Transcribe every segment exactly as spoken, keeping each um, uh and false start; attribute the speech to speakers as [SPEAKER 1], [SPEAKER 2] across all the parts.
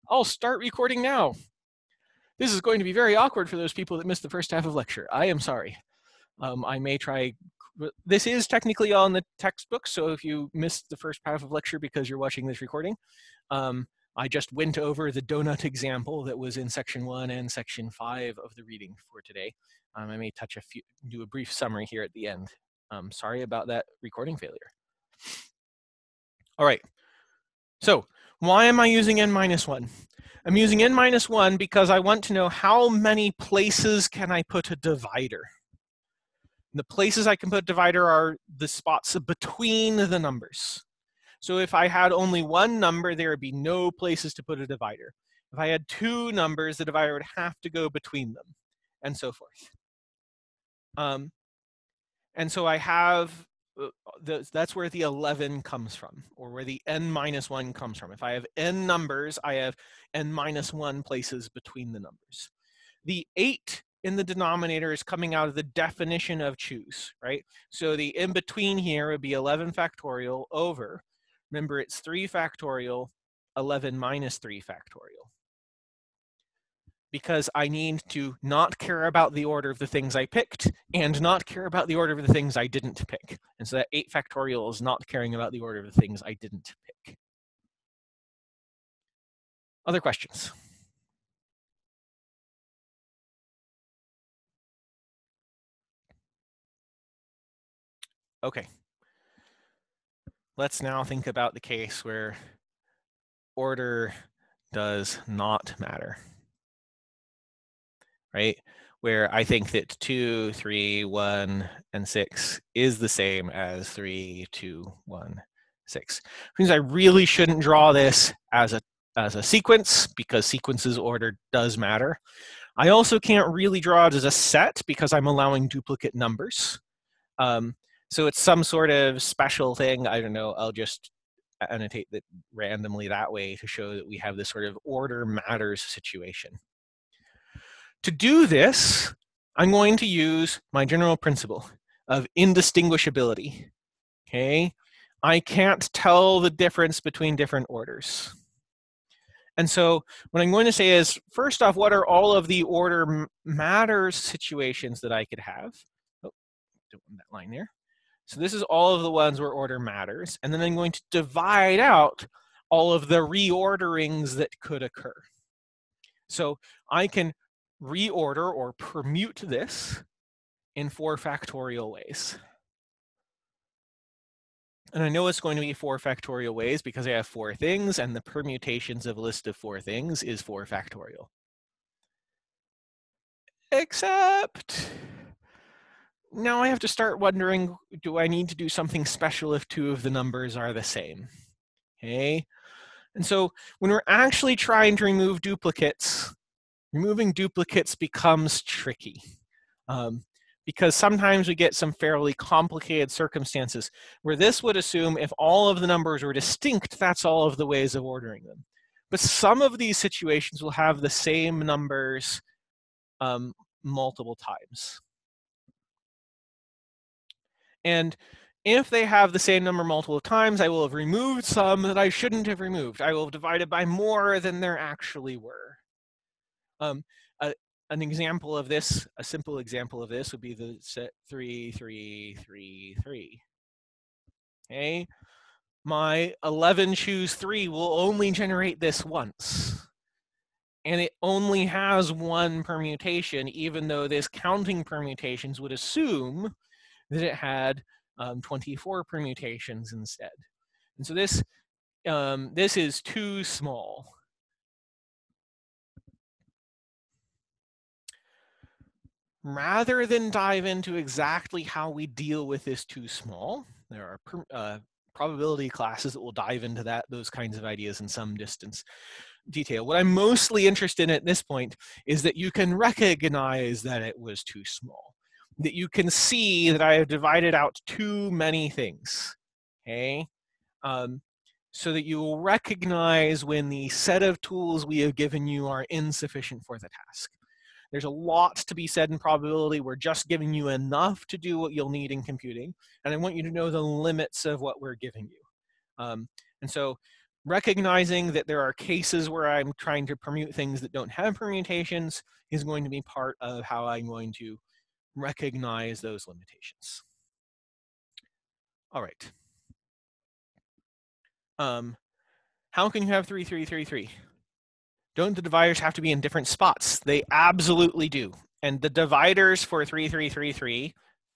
[SPEAKER 1] I'll start recording now. This is going to be very awkward for those people that missed the first half of lecture. I am sorry. Um, I may try, this is technically on the textbook, so if you missed the first half of lecture because you're watching this recording, um, I just went over the donut example that was in section one and section five of the reading for today. Um, I may touch a few, do a brief summary here at the end. Um, sorry about that recording failure. All right, so why am I using n minus one? I'm using n minus one because I want to know how many places can I put a divider. The places I can put divider are the spots between the numbers. So if I had only one number, there would be no places to put a divider. If I had two numbers, the divider would have to go between them, and so forth. Um, and so I have, uh, the, that's where the eleven comes from, or where the n minus one comes from. If I have n numbers, I have n minus one places between the numbers. The eight in the denominator is coming out of the definition of choose, right? So the in between here would be eleven factorial over, remember it's three factorial, eleven minus three factorial. Because I need to not care about the order of the things I picked and not care about the order of the things I didn't pick. And so that eight factorial is not caring about the order of the things I didn't pick. Other questions? Okay. Let's now think about the case where order does not matter, right? Where I think that two, three, one, and six is the same as three, two, one, six. Which means I really shouldn't draw this as a, as a sequence because sequences order does matter. I also can't really draw it as a set because I'm allowing duplicate numbers. Um, so it's some sort of special thing. I don't know, I'll just annotate that randomly that way to show that we have this sort of order matters situation. To do this, I'm going to use my general principle of indistinguishability, okay? I can't tell the difference between different orders. And so what I'm going to say is, first off, what are all of the order matters situations that I could have? Oh, don't want that line there. So this is all of the ones where order matters. And then I'm going to divide out all of the reorderings that could occur. So I can reorder or permute this in four factorial ways. And I know it's going to be four factorial ways because I have four things, and the permutations of a list of four things is four factorial. Except now I have to start wondering, do I need to do something special if two of the numbers are the same? Okay. And so when we're actually trying to remove duplicates, removing duplicates becomes tricky. Um, because sometimes we get some fairly complicated circumstances where this would assume if all of the numbers were distinct, that's all of the ways of ordering them. But some of these situations will have the same numbers um, multiple times. And if they have the same number multiple times, I will have removed some that I shouldn't have removed. I will have divided by more than there actually were. Um, uh, An example of this, a simple example of this would be the set three, three, three, three. Okay, my eleven choose three will only generate this once. And it only has one permutation, even though this counting permutations would assume that it had um, twenty-four permutations instead. And so this, um, this is too small. Rather than dive into exactly how we deal with this too small, there are uh, probability classes that will dive into that, those kinds of ideas in some distance detail. What I'm mostly interested in at this point is that you can recognize that it was too small, that you can see that I have divided out too many things, okay? Um, so that you will recognize when the set of tools we have given you are insufficient for the task. There's a lot to be said in probability. We're just giving you enough to do what you'll need in computing. And I want you to know the limits of what we're giving you. Um, and so recognizing that there are cases where I'm trying to permute things that don't have permutations is going to be part of how I'm going to recognize those limitations. All right. Um, how can you have three, three, three, three? Don't the dividers have to be in different spots? They absolutely do. And the dividers for three, three, three, three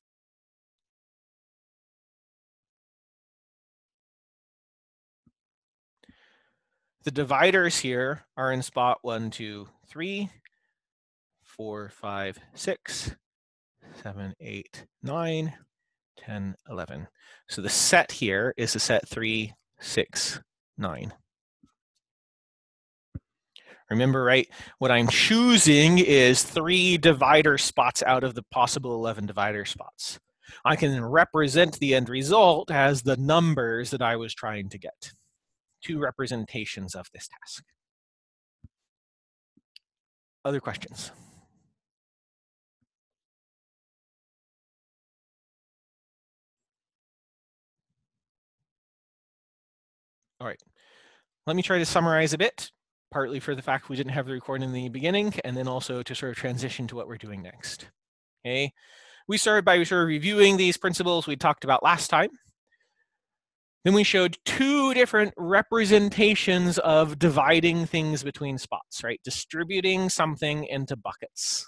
[SPEAKER 1] the dividers here are in spot one, two, three, four, five, six, seven, eight, nine, ten, eleven. So the set here is the set three, six, nine. Remember, right, what I'm choosing is three divider spots out of the possible eleven divider spots. I can represent the end result as the numbers that I was trying to get. Two representations of this task. Other questions? All right, let me try to summarize a bit, partly for the fact we didn't have the recording in the beginning, and then also to sort of transition to what we're doing next. Okay, we started by sort of reviewing these principles we talked about last time. Then we showed two different representations of dividing things between spots, right? Distributing something into buckets.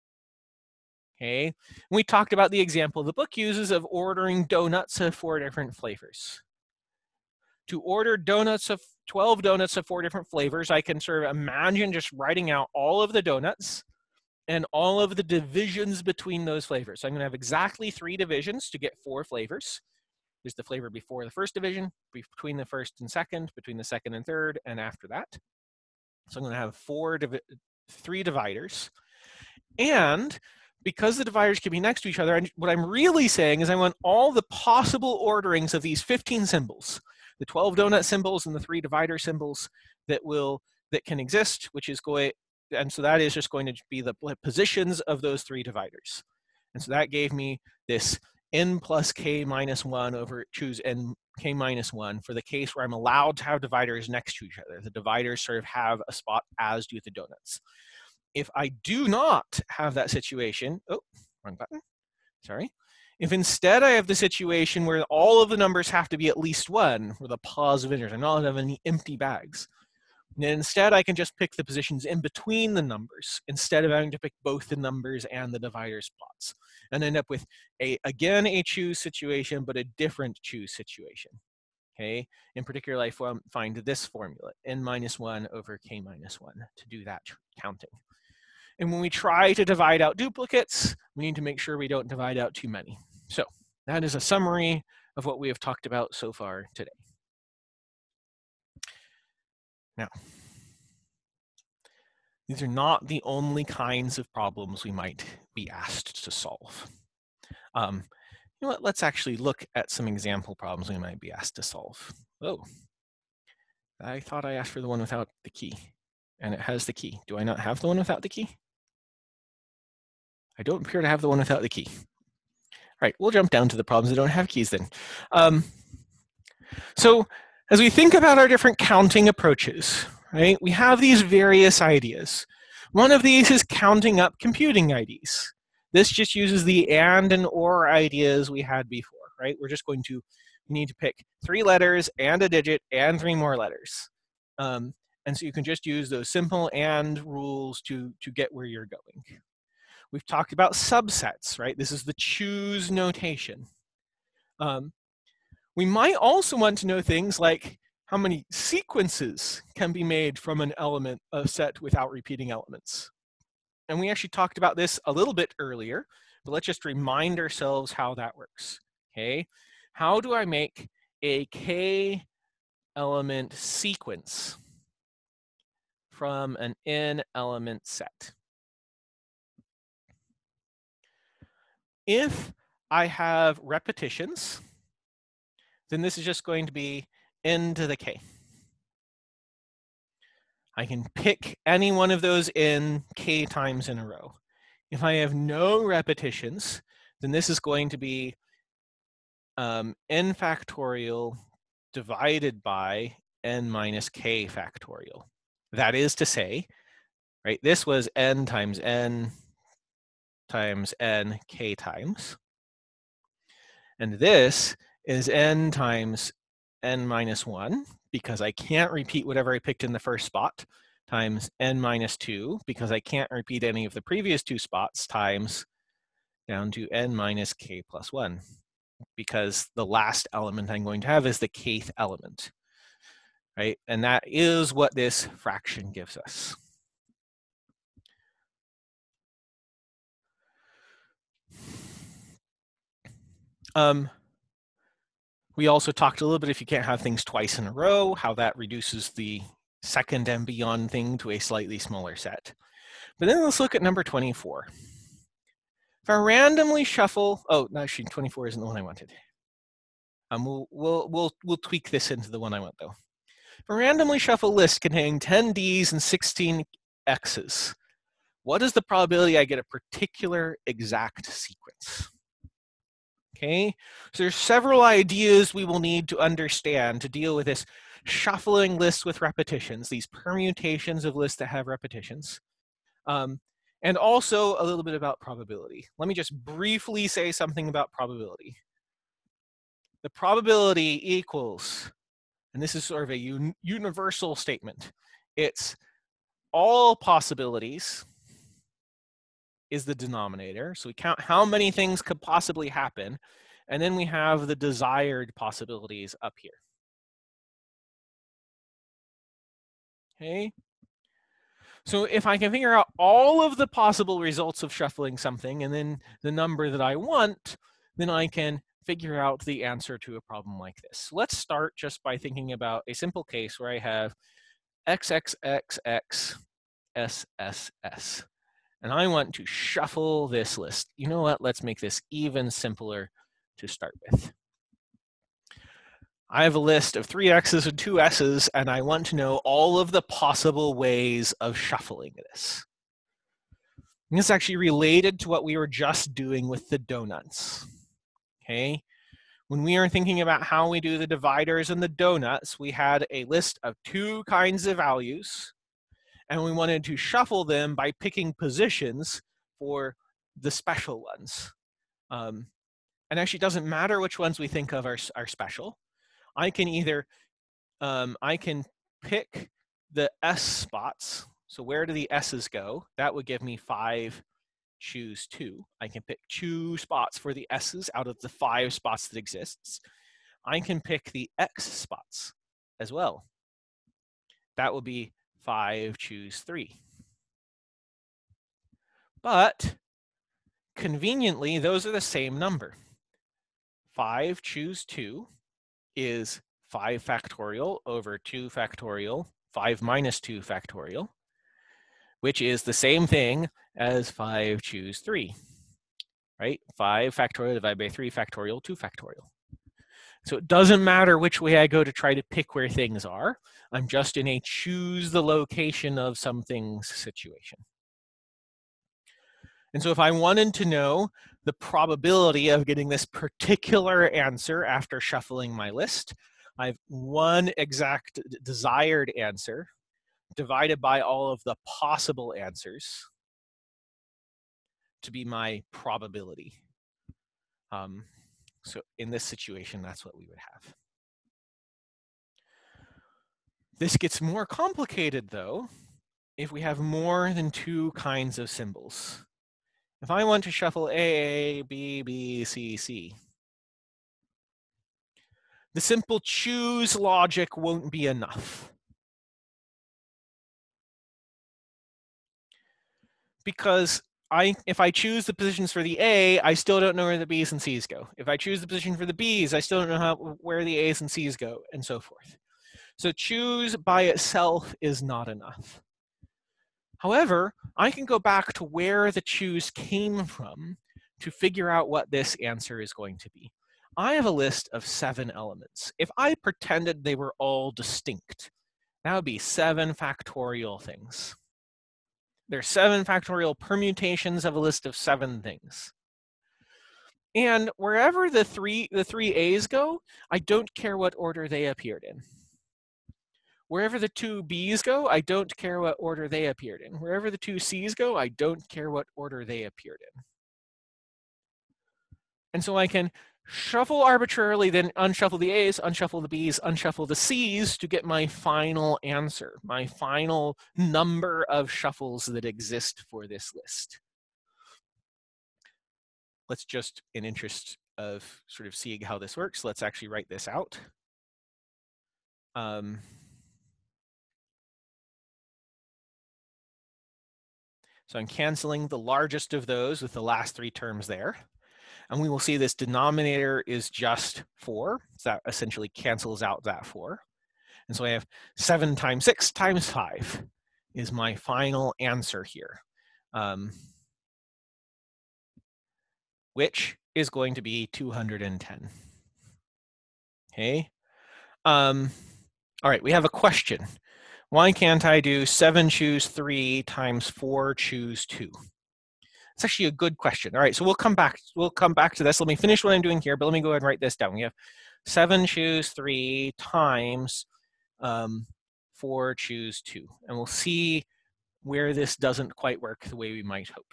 [SPEAKER 1] Okay, we talked about the example the book uses of ordering donuts of four different flavors. To order donuts of twelve donuts of four different flavors, I can sort of imagine just writing out all of the donuts and all of the divisions between those flavors. So I'm going to have exactly three divisions to get four flavors. There's the flavor before the first division, between the first and second, between the second and third, and after that. So I'm going to have four, divi three dividers. And because the dividers can be next to each other, what I'm really saying is I want all the possible orderings of these fifteen symbols, the twelve donut symbols and the three divider symbols that will that can exist, which is going, and so that is just going to be the positions of those three dividers. And so that gave me this n plus k minus one over choose n k minus one for the case where I'm allowed to have dividers next to each other. The dividers sort of have a spot, as do the donuts. If I do not have that situation, oh, wrong button, sorry. If instead I have the situation where all of the numbers have to be at least one, where the positive integers, I'm not allowed to have any empty bags, and instead I can just pick the positions in between the numbers instead of having to pick both the numbers and the divider spots, and end up with a again a choose situation, but a different choose situation. Okay, in particular I find this formula, n minus one over k minus one, to do that counting. And when we try to divide out duplicates, we need to make sure we don't divide out too many. So that is a summary of what we have talked about so far today. Now, these are not the only kinds of problems we might be asked to solve. Um, you know what, let's actually look at some example problems we might be asked to solve. Oh, I thought I asked for the one without the key, and it has the key. Do I not have the one without the key? I don't appear to have the one without the key. All right, we'll jump down to the problems that don't have keys then. Um, so as we think about our different counting approaches, right, we have these various ideas. One of these is counting up computing I Ds. This just uses the and and or ideas we had before, right? We're just going to, we need to pick three letters and a digit and three more letters. Um, and so you can just use those simple and rules to, to get where you're going. We've talked about subsets, right? This is the choose notation. Um, we might also want to know things like how many sequences can be made from an element, a set, without repeating elements. And we actually talked about this a little bit earlier, but let's just remind ourselves how that works, okay? How do I make a k element sequence from an n element set? If I have repetitions, then this is just going to be n to the k. I can pick any one of those in k times in a row. If I have no repetitions, then this is going to be um, n factorial divided by n minus k factorial. That is to say, right, this was n times n times n k times. And this is n times n minus one, because I can't repeat whatever I picked in the first spot, times n minus two, because I can't repeat any of the previous two spots, times down to n minus k plus one, because the last element I'm going to have is the kth element, right? And that is what this fraction gives us. Um, we also talked a little bit, if you can't have things twice in a row, how that reduces the second and beyond thing to a slightly smaller set. But then let's look at number twenty-four. If I randomly shuffle, oh, no, actually twenty-four isn't the one I wanted. Um, we'll, we'll, we'll, we'll tweak this into the one I want though. If I randomly shuffle a list containing ten Ds and sixteen X's, what is the probability I get a particular exact sequence? Okay, so there's several ideas we will need to understand to deal with this shuffling lists with repetitions, these permutations of lists that have repetitions, um, and also a little bit about probability. Let me just briefly say something about probability. The probability equals, and this is sort of a un universal statement, it's all possibilities is the denominator. So we count how many things could possibly happen, and then we have the desired possibilities up here. Okay. So if I can figure out all of the possible results of shuffling something and then the number that I want, then I can figure out the answer to a problem like this. Let's start just by thinking about a simple case where I have X X X X S S S. And I want to shuffle this list. You know what? Let's make this even simpler to start with. I have a list of three X's and two S's, and I want to know all of the possible ways of shuffling this. And this is actually related to what we were just doing with the donuts. Okay? When we are thinking about how we do the dividers and the donuts, we had a list of two kinds of values, and we wanted to shuffle them by picking positions for the special ones. Um, and actually, it doesn't matter which ones we think of are, are special. I can either, um, I can pick the S spots. So where do the S's go? That would give me five, choose two. I can pick two spots for the S's out of the five spots that exists. I can pick the X spots as well. That would be five, choose three. But conveniently, those are the same number. five, choose two is five factorial over two factorial, five minus two factorial, which is the same thing as five, choose three, right? five factorial divided by three factorial, two factorial. So it doesn't matter which way I go to try to pick where things are. I'm just in a choose the location of some things situation. And so if I wanted to know the probability of getting this particular answer after shuffling my list, I have one exact desired answer divided by all of the possible answers to be my probability. Um, so in this situation, that's what we would have. This gets more complicated though, if we have more than two kinds of symbols. If I want to shuffle A, B, B, C, C, the simple choose logic won't be enough. Because I, if I choose the positions for the A, I still don't know where the B's and C's go. If I choose the position for the B's, I still don't know how, where the A's and C's go, and so forth. So choose by itself is not enough. However, I can go back to where the choose came from to figure out what this answer is going to be. I have a list of seven elements. If I pretended they were all distinct, that would be seven factorial things. There's seven factorial permutations of a list of seven things. And wherever the three, the three A's go, I don't care what order they appeared in. Wherever the two B's go, I don't care what order they appeared in. Wherever the two C's go, I don't care what order they appeared in. And so I can shuffle arbitrarily, then unshuffle the A's, unshuffle the B's, unshuffle the C's to get my final answer, my final number of shuffles that exist for this list. Let's just, in interest of sort of seeing how this works, let's actually write this out. Um, so I'm canceling the largest of those with the last three terms there. And we will see this denominator is just four. So that essentially cancels out that four. And so I have seven times six times five is my final answer here, um, which is going to be two hundred ten. Okay. Um, all right, we have a question. Why can't I do seven choose three times four choose two? It's actually a good question. All right, so we'll come back. We'll come back to this. Let me finish what I'm doing here, but let me go ahead and write this down. We have seven choose three times um, four choose two, and we'll see where this doesn't quite work the way we might hope.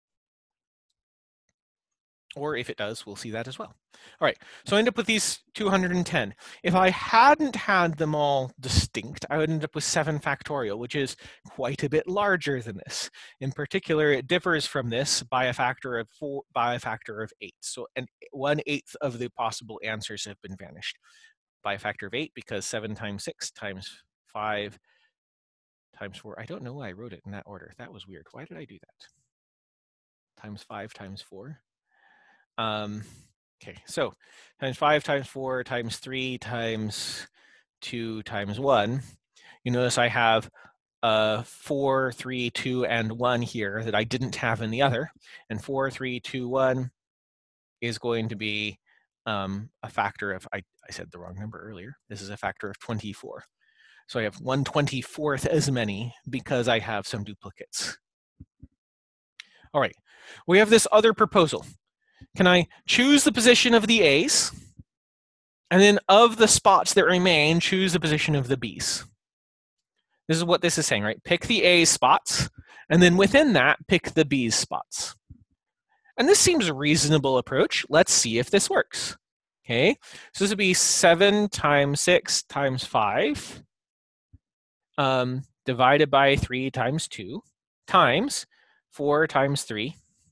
[SPEAKER 1] Or if it does, we'll see that as well. All right, so I end up with these two hundred ten. If I hadn't had them all distinct, I would end up with seven factorial, which is quite a bit larger than this. In particular, it differs from this by a factor of four, by a factor of eight. So and one eighth of the possible answers have been vanished by a factor of eight, because seven times six times five times four. I don't know why I wrote it in that order. That was weird. Why did I do that? Times five times four. Um, okay, so times five times four times three times two times one. You notice I have uh, four, three, two, and one here that I didn't have in the other. And four, three, two, one is going to be um, a factor of, I, I said the wrong number earlier. This is a factor of twenty-four. So I have one twenty-fourth as many because I have some duplicates. All right, we have this other proposal. Can I choose the position of the A's, and then of the spots that remain, choose the position of the B's? This is what this is saying, right? Pick the A's spots, and then within that, pick the B's spots. And this seems a reasonable approach. Let's see if this works. Okay, so this would be seven times six times five um, divided by three times two times four times three.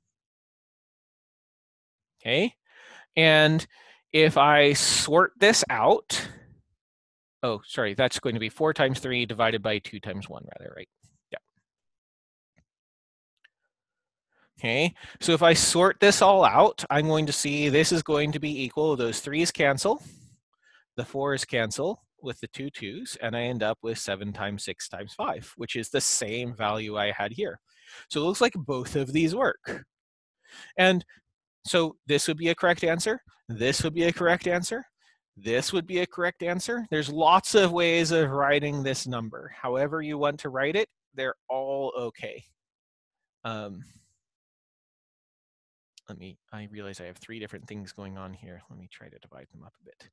[SPEAKER 1] Okay, and if I sort this out, oh, sorry, that's going to be four times three divided by two times one, rather, right? Yeah. Okay, so if I sort this all out, I'm going to see this is going to be equal. Those threes cancel, the fours cancel with the two twos, and I end up with seven times six times five, which is the same value I had here. So it looks like both of these work. And so this would be a correct answer. This would be a correct answer. This would be a correct answer. There's lots of ways of writing this number. However you want to write it, they're all okay. Um, let me, I realize I have three different things going on here. Let me try to divide them up a bit.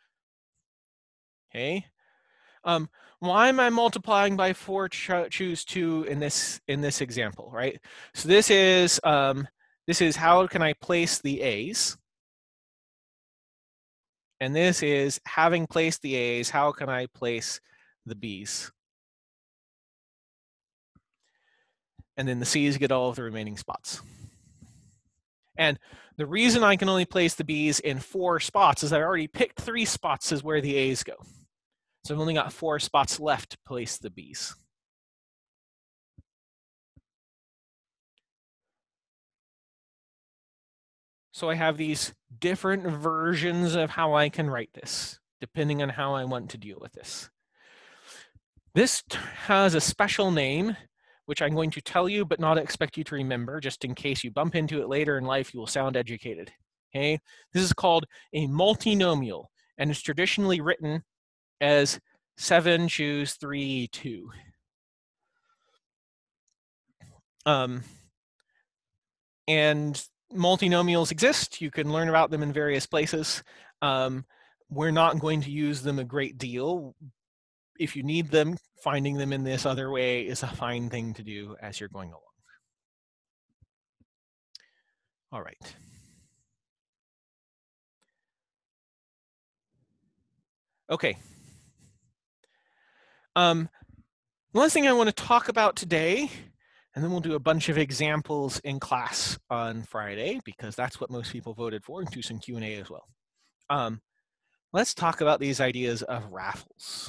[SPEAKER 1] Okay. Um, why am I multiplying by four cho choose two in this in this example, right? So this is um, this is how can I place the A's, and this is having placed the A's, how can I place the B's, and then the C's get all of the remaining spots. And the reason I can only place the B's in four spots is I already picked three spots as where the A's go. So I've only got four spots left to place the B's. So I have these different versions of how I can write this, depending on how I want to deal with this. This has a special name, which I'm going to tell you, but not expect you to remember, just in case you bump into it later in life, you will sound educated. Okay? This is called a multinomial, and it's traditionally written as seven choose three two. Um, and multinomials exist. You can learn about them in various places. Um, we're not going to use them a great deal if you need them, finding them in this other way is a fine thing to do as you're going along. All right. Okay. Um, the last thing I want to talk about today, and then we'll do a bunch of examples in class on Friday, because that's what most people voted for, and do some Q and A as well. Um, let's talk about these ideas of raffles.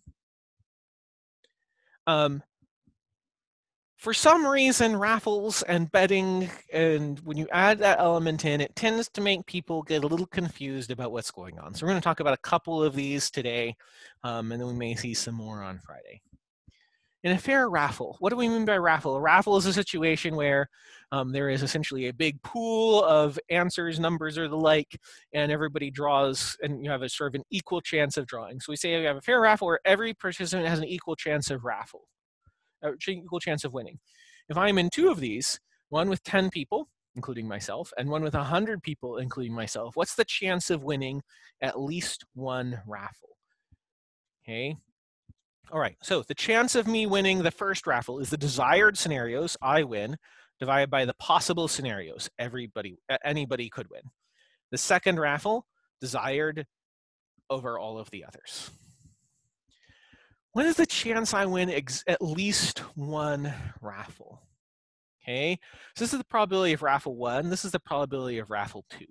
[SPEAKER 1] Um, for some reason, raffles and betting, and when you add that element in, it tends to make people get a little confused about what's going on. So we're going to talk about a couple of these today, um, and then we may see some more on Friday. In a fair raffle, what do we mean by raffle? A raffle is a situation where um, there is essentially a big pool of answers, numbers, or the like, and everybody draws, and you have a sort of an equal chance of drawing. So we say we have a fair raffle where every participant has an equal chance of raffle, or equal chance of winning. If I'm in two of these, one with ten people, including myself, and one with one hundred people, including myself, what's the chance of winning at least one raffle? Okay. All right, so the chance of me winning the first raffle is the desired scenarios, I win, divided by the possible scenarios, everybody, anybody could win. The second raffle, desired over all of the others. What is the chance I win ex at least one raffle? Okay, so this is the probability of raffle one, this is the probability of raffle two.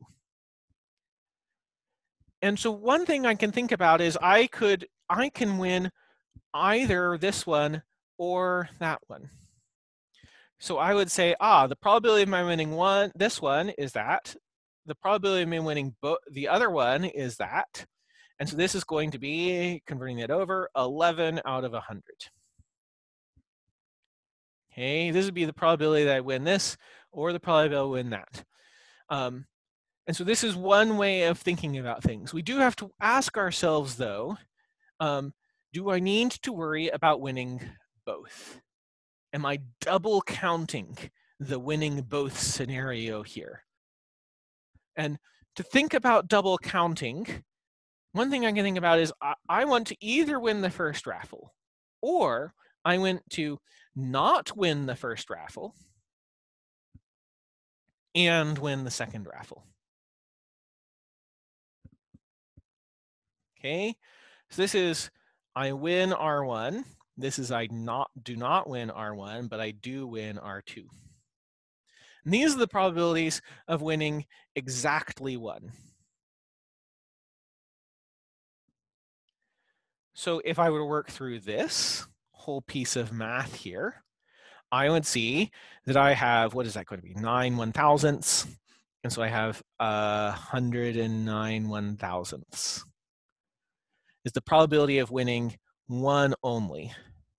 [SPEAKER 1] And so one thing I can think about is I could, I can win either this one or that one. So I would say, ah, the probability of my winning one, this one is that. The probability of me winning the other one is that. And so this is going to be, converting that over, eleven out of one hundred. Okay, this would be the probability that I win this, or the probability I win that. Um, and so this is one way of thinking about things. We do have to ask ourselves, though, um, do I need to worry about winning both? Am I double counting the winning both scenario here? And to think about double counting, one thing I can think about is I, I want to either win the first raffle, or I want to not win the first raffle and win the second raffle. Okay, so this is I win R one. This is I not do not win R one, but I do win R two. And these are the probabilities of winning exactly one. So if I were to work through this whole piece of math here, I would see that I have, what is that going to be, nine one thousandths. And so I have uh, one hundred nine one thousandths. Is the probability of winning one only.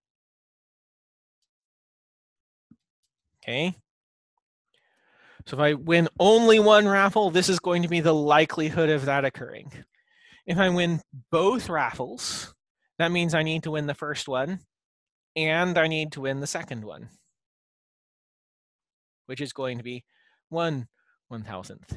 [SPEAKER 1] Okay. So if I win only one raffle, this is going to be the likelihood of that occurring. If I win both raffles, that means I need to win the first one and I need to win the second one, which is going to be one one thousandth.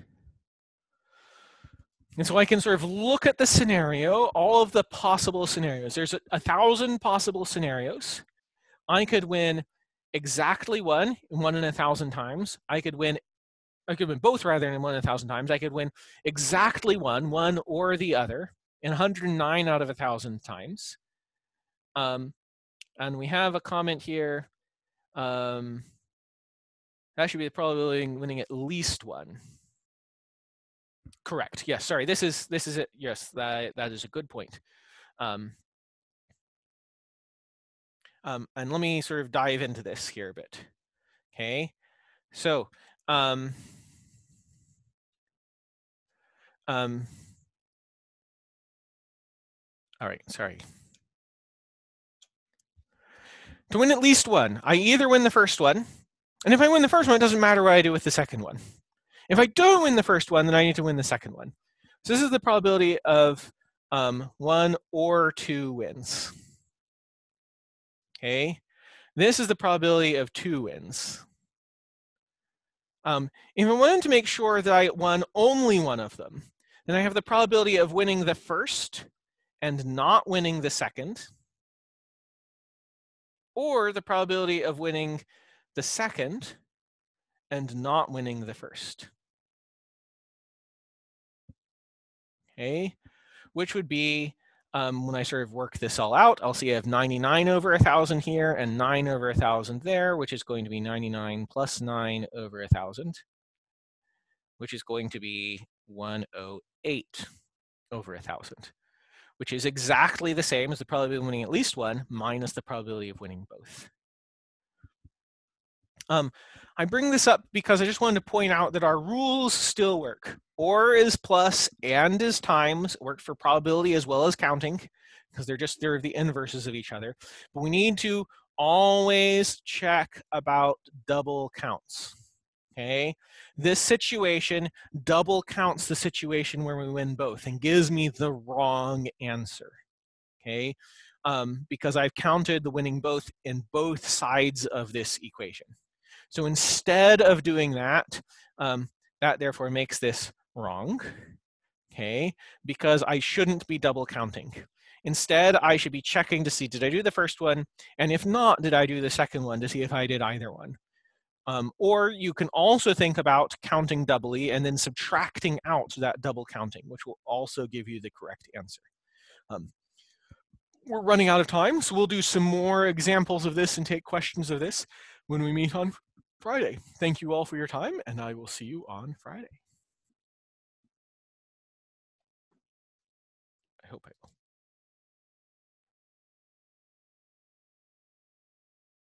[SPEAKER 1] And so I can sort of look at the scenario, all of the possible scenarios. There's a, a thousand possible scenarios. I could win exactly one, one in a thousand times. I could win, I could win both rather than one in a thousand times. I could win exactly one, one or the other, in one hundred nine out of a thousand times. Um, and we have a comment here. Um, that should be the probability of winning at least one. Correct. Yes. Sorry. This is this is it. Yes. That that is a good point. Um, um, and let me sort of dive into this here a bit. Okay. So. Um, um, all right. Sorry. To win at least one, I either win the first one, and if I win the first one, it doesn't matter what I do with the second one. If I don't win the first one, then I need to win the second one. So this is the probability of um, one or two wins. Okay, this is the probability of two wins. Um, if I wanted to make sure that I won only one of them, then I have the probability of winning the first and not winning the second. or the probability of winning the second and not winning the first. Okay, which would be, um, when I sort of work this all out, I'll see I have ninety-nine over one thousand here and nine over one thousand there, which is going to be ninety-nine plus nine over one thousand, which is going to be one hundred eight over one thousand, which is exactly the same as the probability of winning at least one minus the probability of winning both. Um, I bring this up because I just wanted to point out that our rules still work. Or is plus and is times work for probability as well as counting, because they're just, they're the inverses of each other. But we need to always check about double counts. Okay, this situation double counts the situation where we win both and gives me the wrong answer. Okay, um, because I've counted the winning both in both sides of this equation. So instead of doing that, um, that therefore makes this wrong, okay, because I shouldn't be double counting. Instead, I should be checking to see, did I do the first one? And if not, did I do the second one to see if I did either one? Um, or you can also think about counting doubly and then subtracting out that double counting, which will also give you the correct answer. Um, we're running out of time, so we'll do some more examples of this and take questions of this when we meet on Friday. Thank you all for your time, and I will see you on Friday. I hope I